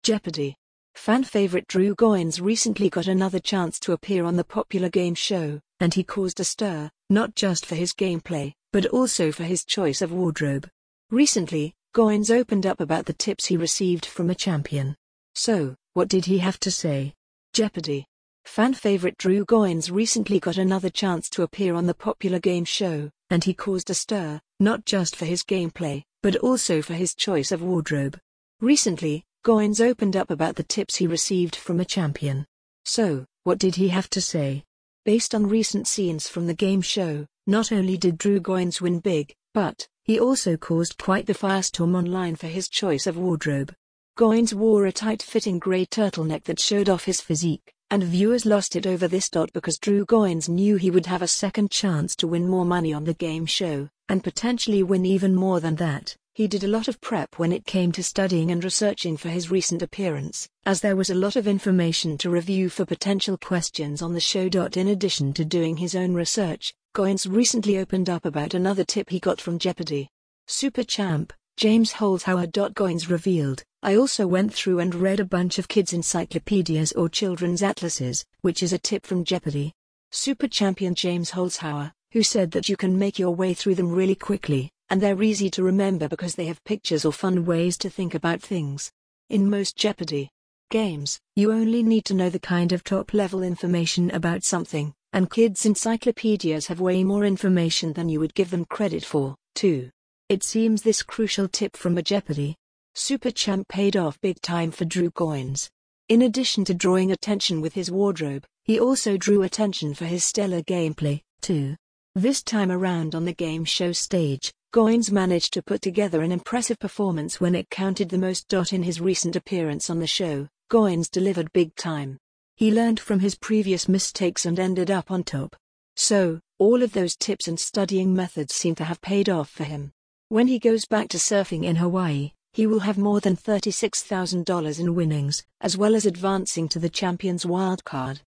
Jeopardy! Fan favorite Drew Goins recently got another chance to appear on the popular game show, and he caused a stir, not just for his gameplay, but also for his choice of wardrobe. Recently, Goins opened up about the tips he received from a champion. So, what did he have to say? Jeopardy! Fan favorite Drew Goins recently got another chance to appear on the popular game show, and he caused a stir, not just for his gameplay, but also for his choice of wardrobe. Recently, Goins opened up about the tips he received from a champion. So, what did he have to say? Based on recent scenes from the game show, not only did Drew Goins win big, but he also caused quite the firestorm online for his choice of wardrobe. Goins wore a tight-fitting grey turtleneck that showed off his physique, and viewers lost it over this because Drew Goins knew he would have a second chance to win more money on the game show, and potentially win even more than that. He did a lot of prep when it came to studying and researching for his recent appearance, as there was a lot of information to review for potential questions on the show. In addition to doing his own research, Goins recently opened up about another tip he got from Jeopardy! Super champ James Holzhauer. Goins revealed, "I also went through and read a bunch of kids' encyclopedias or children's atlases, which is a tip from Jeopardy! Super champion James Holzhauer, who said that you can make your way through them really quickly, and they're easy to remember because they have pictures or fun ways to think about things. In most Jeopardy! Games, you only need to know the kind of top-level information about something, and kids' encyclopedias have way more information than you would give them credit for, too. It seems this crucial tip from a Jeopardy! Super champ paid off big time for Drew Goins. In addition to drawing attention with his wardrobe, he also drew attention for his stellar gameplay, too. This time around on the game show stage, Goins managed to put together an impressive performance when it counted the most. In his recent appearance on the show, Goins delivered big time. He learned from his previous mistakes and ended up on top. So, all of those tips and studying methods seem to have paid off for him. When he goes back to surfing in Hawaii, he will have more than $36,000 in winnings, as well as advancing to the Champions wildcard.